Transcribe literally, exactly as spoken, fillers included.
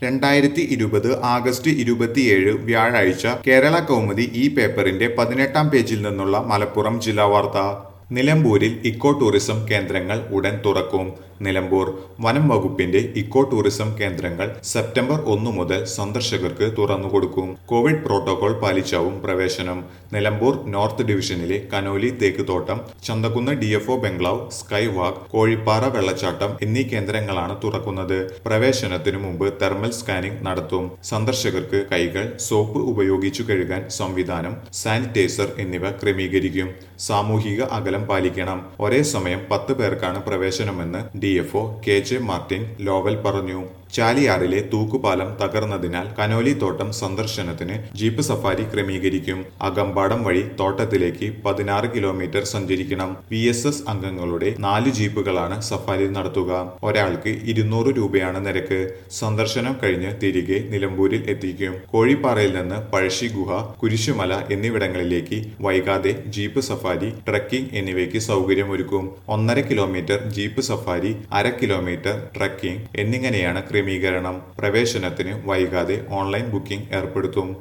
രണ്ടായിരത്തി ഇരുപത് ആഗസ്റ്റ് ഇരുപത്തിയേഴ് വ്യാഴാഴ്ച കേരള കൗമുദി ഈ പേപ്പറിന്റെ പതിനെട്ടാം പേജിൽ നിന്നുള്ള മലപ്പുറം ജില്ലാ വാർത്ത. നിലമ്പൂരിൽ ഇക്കോ ടൂറിസം കേന്ദ്രങ്ങൾ ഉടൻ തുറക്കും. നിലമ്പൂർ വനം വകുപ്പിന്റെ ഇക്കോ ടൂറിസം കേന്ദ്രങ്ങൾ സെപ്റ്റംബർ ഒന്ന് മുതൽ സന്ദർശകർക്ക് തുറന്നുകൊടുക്കും. കോവിഡ് പ്രോട്ടോകോൾ പാലിച്ചാവും പ്രവേശനം. നിലമ്പൂർ നോർത്ത് ഡിവിഷനിലെ കനോലി തേക്ക് തോട്ടം, ചന്തക്കുന്ന് ഡി എഫ് ഒ ബംഗ്ലാവ്, സ്കൈ വാക്ക്, കോഴിപ്പാറ വെള്ളച്ചാട്ടം എന്നീ കേന്ദ്രങ്ങളാണ് തുറക്കുന്നത്. പ്രവേശനത്തിനു മുമ്പ് തെർമൽ സ്കാനിംഗ് നടത്തും. സന്ദർശകർക്ക് കൈകൾ സോപ്പ് ഉപയോഗിച്ചു കഴുകാൻ സംവിധാനം, സാനിറ്റൈസർ എന്നിവ ക്രമീകരിക്കും. സാമൂഹിക അകലം പാലിക്കണം. ഒരേ സമയം പത്ത് പേർക്കാണ് പ്രവേശനമെന്ന് D F O K J Martin Lovel പറഞ്ഞു. ചാലിയാറിലെ തൂക്കുപാലം തകർന്നതിനാൽ കനോലി തോട്ടം സന്ദർശനത്തിന് ജീപ്പ് സഫാരി ക്രമീകരിക്കും. അകമ്പാടം വഴി തോട്ടത്തിലേക്ക് പതിനാറ് കിലോമീറ്റർ സഞ്ചരിക്കണം. വി എസ് എസ് അംഗങ്ങളുടെ നാല് ജീപ്പുകളാണ് സഫാരി നടത്തുക. ഒരാൾക്ക് ഇരുന്നൂറ് രൂപയാണ് നിരക്ക്. സന്ദർശനം കഴിഞ്ഞ് തിരികെ നിലമ്പൂരിൽ എത്തിക്കും. കോഴിപ്പാറയിൽ നിന്ന് പഴശ്ശി ഗുഹ, കുരിശുമല എന്നിവിടങ്ങളിലേക്ക് വൈകാതെ ജീപ്പ് സഫാരി, ട്രക്കിംഗ് എന്നിവയ്ക്ക് സൗകര്യമൊരുക്കും. ഒന്നര കിലോമീറ്റർ ജീപ്പ് സഫാരി, അര കിലോമീറ്റർ ട്രക്കിംഗ് എന്നിങ്ങനെയാണ് ക്രമീകരണം. പ്രവേശനത്തിന് വൈകാതെ ഓൺലൈൻ ബുക്കിംഗ് ഏർപ്പെടുത്തും.